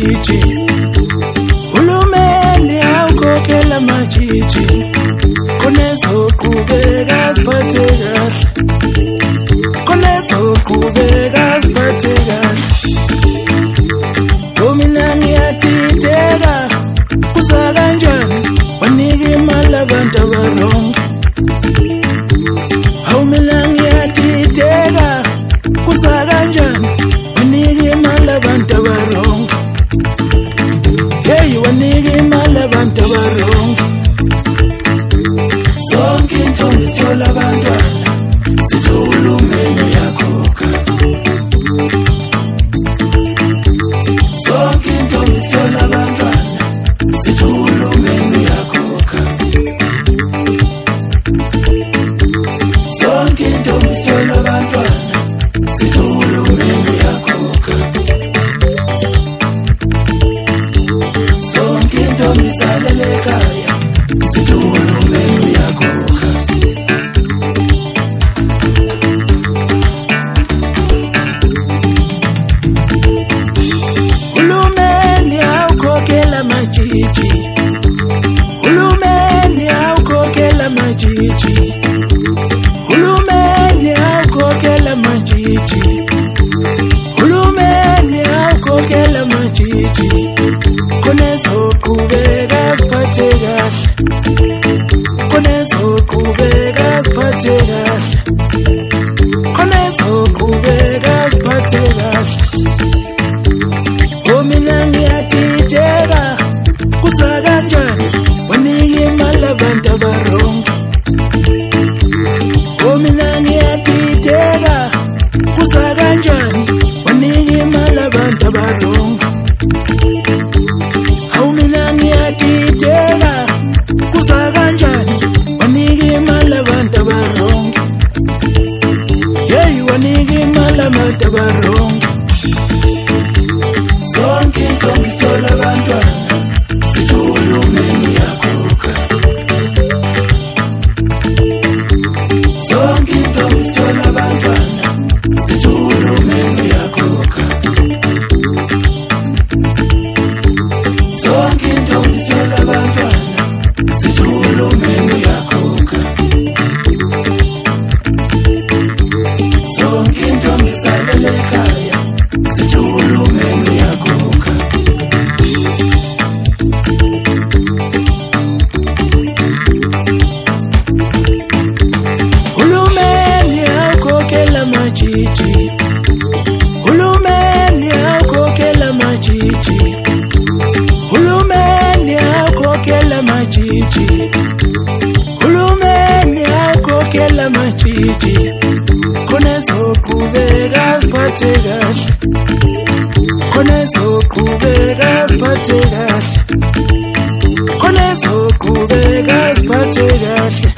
majiji Hulumeni awukhokhela majiji Kunezoqhubeka siphathe kahle Kunezoqhubeka siphathe kahle Mina ngiyadideka kuza kanjani wanika imali abantu abarongo Mina ngiyadideka kuza kanjani wanika imali abantu abarongo Hey wanika imali abantu abarongo Zonke intombi sithola abantwana sithi uhulumeni uyakhokha Zonke intombi sithola abantwana sithi uhulumeni uyakhokha Zonke intombi sithola abantwana sithi uhulumeni uyakhokha Zonke intombi zalele ekhaya sithi uhulumeni uyakhokha Hulumeni awukhokhela majiji Hulumeni awukhokhela majiji Hulumeni awukhokhela majiji Hulumeni awukhokhela majiji Kunezoqhubeka siphathe kahle Kunezoqhubeka siphathe kahle Kunezoqhubeka siphathe kahle Mina ngiyadideka kuza kanjani wanika imali abantu abarongo Mina ngiyadideka kuza kanjani wanika imali abantu abarongo Mina ngiyadideka kuza kanjani wanika imali abantu abarongo Hey wanika imali abantu abarongo Zonke intombi sithola abantwana sithi uhulumeni uyakhokha Zonke intombi sithola abantwana sithi uhulumeni uyakhokha Zonke intombi sithola abantwana sithi uhulumeni uyakhokha Zonke intombi zalele ekhaya sithi uhulumeni uyakhokha Hulumeni awukhokhela majiji Hulumeni awukhokhela majiji Hulumeni awukhokhela majiji Hulumeni awukhokhela majiji Kunezoqhubeka siphathe kahle Kunezoqhubeka siphathe kahle Kunezoqhubeka siphathe kahle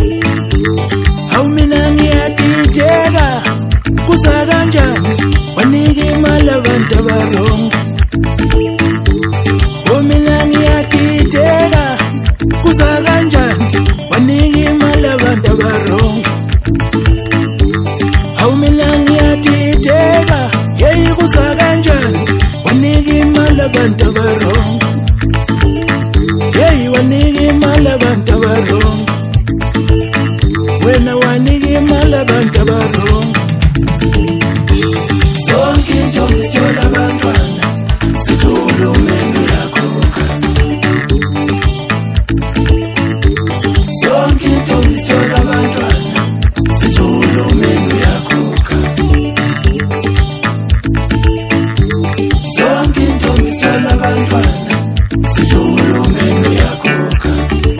Mina ngiyadideka kuza kanjani wanika imali abantu abarongo Mina ngiyadideka kuza kanjani wanika imali abantu abarongo Mina ngiyadideka hey kuza kanjani wanika imali abantu abarongo Hey wanika imali abantu abarongo Wena wanika imali abantu abarongo Zonke intombi sithola abantwana sithi uhulumeni uyakhokha Zonke intombi sithola abantwana sithi uhulumeni uyakhokha Zonke intombi sithola abantwana sithi uhulumeni uyakhokha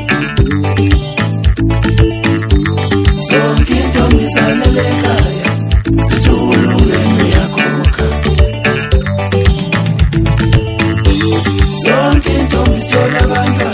Zonke intombi zalele ekhaya sithi uhulumeni uyakhokha Zonke intombi sithola abantwana